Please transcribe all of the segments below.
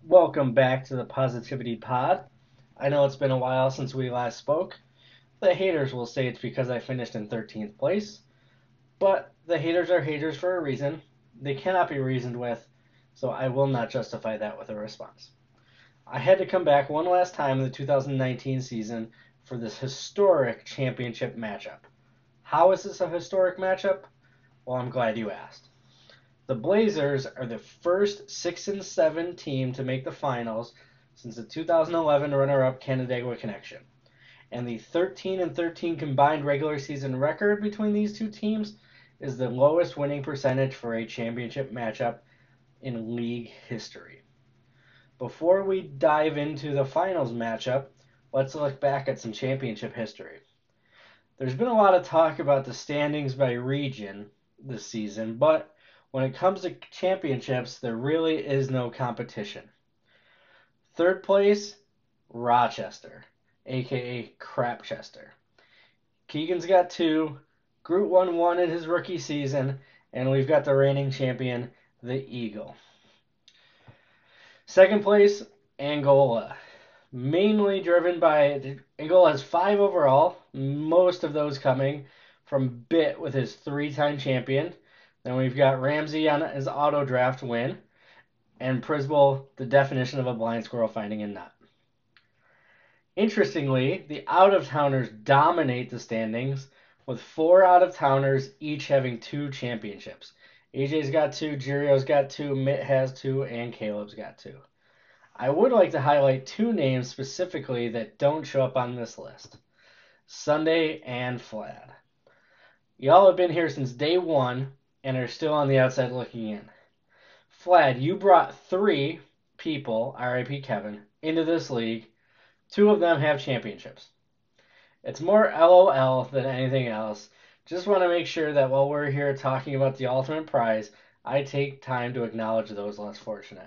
Welcome back to the Positivity Pod. I know it's been a while since we last spoke. The haters will say it's because I finished in 13th place, but the haters are haters for a reason. They cannot be reasoned with, so I will not justify that with a response. I had to come back one last time in the 2019 season for this historic championship matchup. How is this a historic matchup? Well, I'm glad you asked. The Blazers are the first 6 and 7 team to make the finals since the 2011 runner-up Canandaigua Connection. And the 13 and 13 combined regular season record between these two teams is the lowest winning percentage for a championship matchup in league history. Before we dive into the finals matchup, let's look back at some championship history. There's been a lot of talk about the standings by region this season, but when it comes to championships, there really is no competition. Third place, Rochester, aka Crapchester. Keegan's got two. Groot won one in his rookie season, and we've got the reigning champion, the Eagle. Second place, Angola. Mainly driven by Angola has 5 overall, most of those coming from Bit with his 3-time champion. Then we've got Ramsey on his auto draft win, and Prisbol, the definition of a blind squirrel finding a nut. Interestingly, the out-of-towners dominate the standings, with 4 out-of-towners each having 2 championships. AJ's got 2, Jirio's got 2, Mitt has 2, and Caleb's got 2. I would like to highlight 2 names specifically that don't show up on this list. Sunday and Flad. Y'all have been here since day 1 and are still on the outside looking in. Flad, you brought 3 people, RIP Kevin, into this league. 2 of them have championships. It's more LOL than anything else. Just want to make sure that while we're here talking about the ultimate prize, I take time to acknowledge those less fortunate.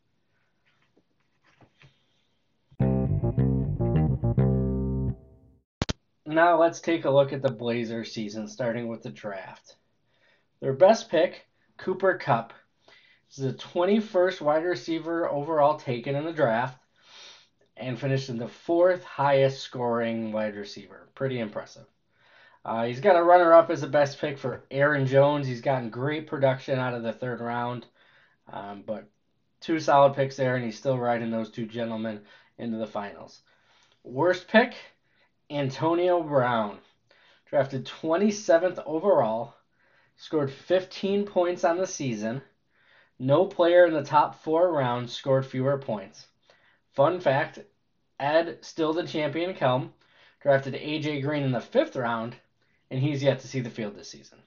Now let's take a look at the Blazers season, starting with the draft. Their best pick, Cooper Kupp, is the 21st wide receiver overall taken in the draft and finished in the 4th highest scoring wide receiver. Pretty impressive. He's got a runner-up as the best pick for Aaron Jones. He's gotten great production out of the 3rd round, but 2 solid picks there, and he's still riding those 2 gentlemen into the finals. Worst pick, Antonio Brown, drafted 27th overall, scored 15 points on the season. No player in the top 4 rounds scored fewer points. Fun fact, Ed, still the champion Kelm, drafted AJ Green in the 5th round, and he's yet to see the field this season.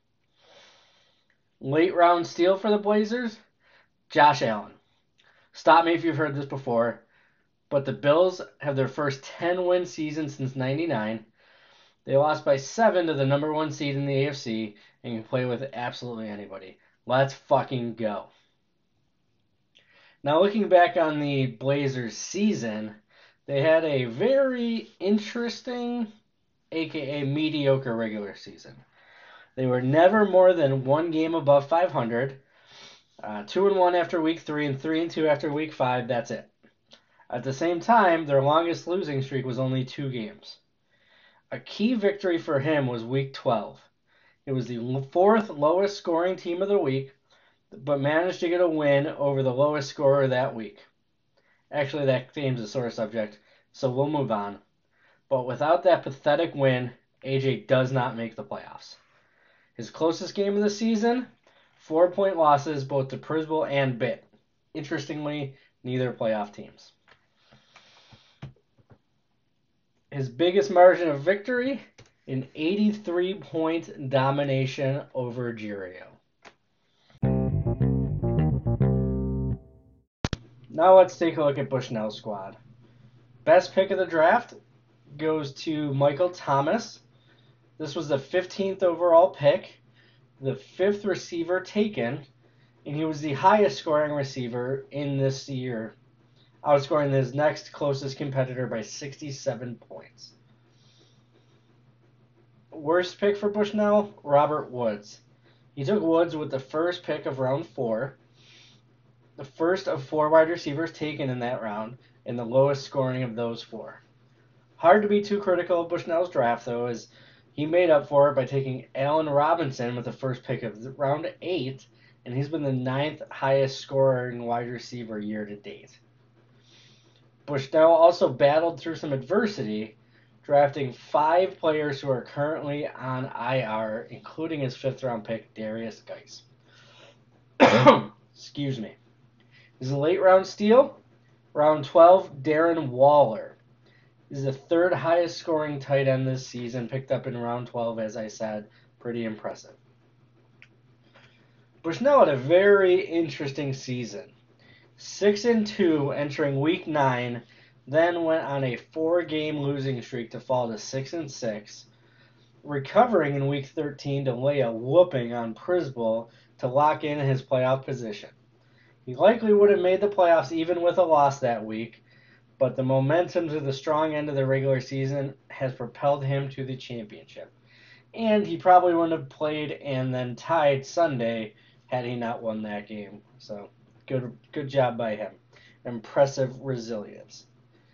Late round steal for the Blazers, Josh Allen. Stop me if you've heard this before, but the Bills have their first 10-win season since '99. They lost by 7 to the number 1 seed in the AFC and can play with absolutely anybody. Let's fucking go. Now looking back on the Blazers season, they had a very interesting, aka mediocre regular season. They were never more than 1 game above 500. 2-1 after week 3 and 3-2 after week 5. That's it. At the same time, their longest losing streak was only 2 games. A key victory for him was week 12. It was the 4th lowest scoring team of the week, but managed to get a win over the lowest scorer that week. Actually, that game's a sore subject, so we'll move on. But without that pathetic win, AJ does not make the playoffs. His closest game of the season, 4-point losses both to Prisbol and Bit. Interestingly, neither playoff teams. His biggest margin of victory, an 83-point domination over Jirio. Now let's take a look at Bushnell's squad. Best pick of the draft goes to Michael Thomas. This was the 15th overall pick, the 5th receiver taken, and he was the highest scoring receiver in this year, outscoring his next closest competitor by 67 points. Worst pick for Bushnell, Robert Woods. He took Woods with the first pick of round 4. the first of 4 wide receivers taken in that round, and the lowest scoring of those 4. Hard to be too critical of Bushnell's draft, though, as he made up for it by taking Allen Robinson with the first pick of round 8, and he's been the 9th highest scoring wide receiver year to date. Bushnell also battled through some adversity, drafting 5 players who are currently on IR, including his 5th-round pick, Darius Geis. Excuse me. His late-round steal, round 12, Darren Waller. He's the 3rd highest scoring tight end this season, picked up in round 12, as I said. Pretty impressive. Bushnell had a very interesting season. 6-2 entering week 9, then went on a 4-game losing streak to fall to 6-6, recovering in week 13 to lay a whooping on Prisbol to lock in his playoff position. He likely would have made the playoffs even with a loss that week, but the momentum to the strong end of the regular season has propelled him to the championship. And he probably wouldn't have played and then tied Sunday had he not won that game. So good job by him. Impressive resilience.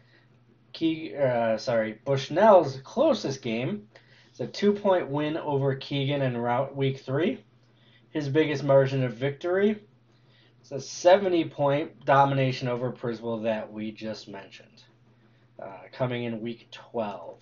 Bushnell's closest game is a 2-point win over Keegan in week 3. His biggest margin of victory is a 70-point domination over Prisbol that we just mentioned, coming in week 12.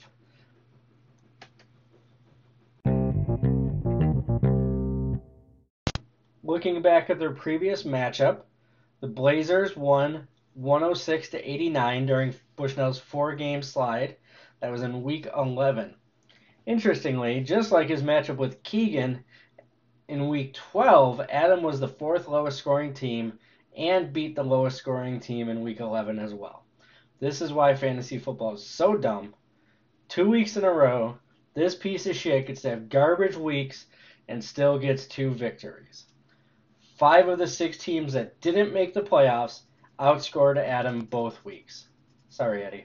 Looking back at their previous matchup, the Blazers won 106-89 during Bushnell's 4-game slide. That was in week 11. Interestingly, just like his matchup with Keegan, in week 12, Adam was the 4th lowest scoring team and beat the lowest scoring team in week 11 as well. This is why fantasy football is so dumb. 2 weeks in a row, this piece of shit gets to have garbage weeks and still gets 2 victories. 5 of the 6 teams that didn't make the playoffs outscored Adam both weeks. Sorry, Eddie.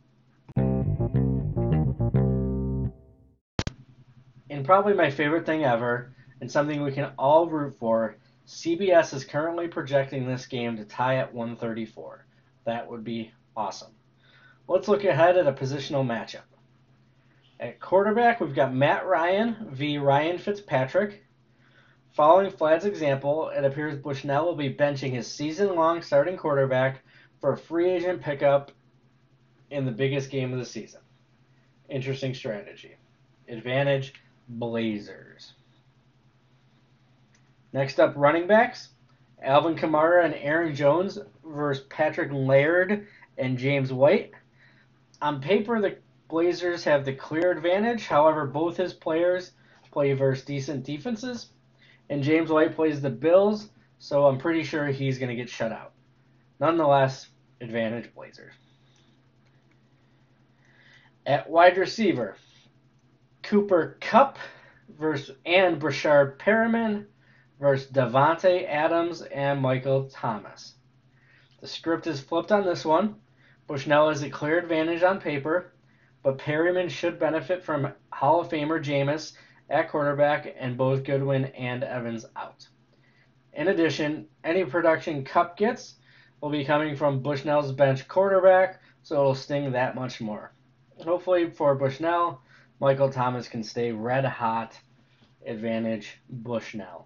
And probably my favorite thing ever, and something we can all root for, CBS is currently projecting this game to tie at 134. That would be awesome. Let's look ahead at a positional matchup. At quarterback, we've got Matt Ryan v. Ryan Fitzpatrick. Following Flad's example, it appears Bushnell will be benching his season-long starting quarterback for a free agent pickup in the biggest game of the season. Interesting strategy. Advantage, Blazers. Next up, running backs. Alvin Kamara and Aaron Jones versus Patrick Laird and James White. On paper, the Blazers have the clear advantage. However, both his players play versus decent defenses. And James White plays the Bills, so I'm pretty sure he's going to get shut out. Nonetheless, advantage Blazers. At wide receiver, Cooper Kupp and Brashard Perriman versus Davante Adams and Michael Thomas. The script is flipped on this one. Bushnell has a clear advantage on paper, but Perriman should benefit from Hall of Famer Jameis at quarterback and both Goodwin and Evans out. In addition, any production Kupp gets will be coming from Bushnell's bench quarterback, so it'll sting that much more. Hopefully for Bushnell, Michael Thomas can stay red hot. Advantage Bushnell.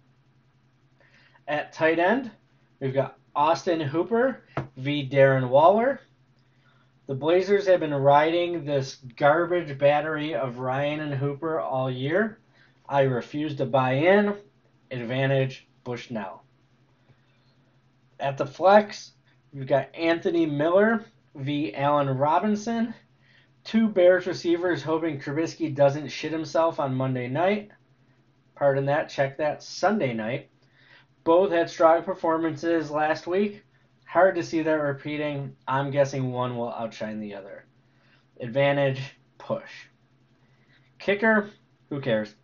At tight end, we've got Austin Hooper v. Darren Waller. The Blazers have been riding this garbage battery of Ryan and Hooper all year. I refuse to buy in. Advantage Bushnell. At the flex, we've got Anthony Miller v. Allen Robinson. 2 Bears receivers hoping Trubisky doesn't shit himself on Monday night. Pardon that, check that, Sunday night. Both had strong performances last week. Hard to see that repeating. I'm guessing one will outshine the other. Advantage, push. Kicker, who cares?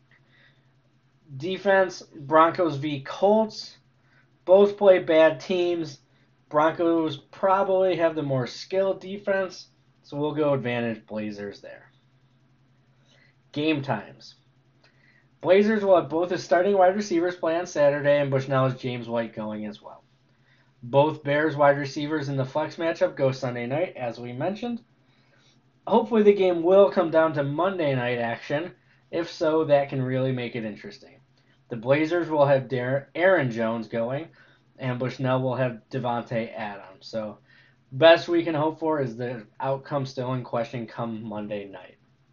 Defense, Broncos v. Colts. Both play bad teams. Broncos probably have the more skilled defense, so we'll go advantage Blazers there. Game times. Blazers will have both his starting wide receivers play on Saturday, and Bushnell has James White going as well. Both Bears wide receivers in the flex matchup go Sunday night, as we mentioned. Hopefully the game will come down to Monday night action. If so, that can really make it interesting. The Blazers will have Aaron Jones going, and Bushnell will have Devontae Adams. So best we can hope for is the outcome still in question come Monday night.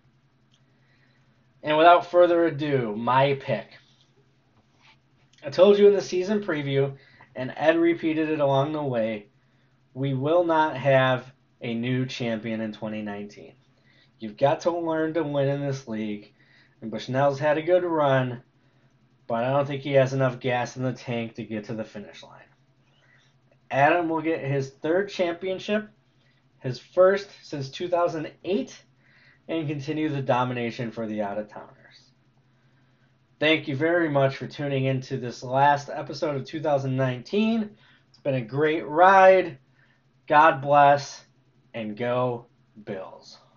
And without further ado, my pick. I told you in the season preview, and Ed repeated it along the way, we will not have a new champion in 2019. You've got to learn to win in this league. And Bushnell's had a good run, but I don't think he has enough gas in the tank to get to the finish line. Adam will get his third championship, his first since 2008, and continue the domination for the out-of-towners. Thank you very much for tuning into this last episode of 2019. It's been a great ride. God bless, and go Bills.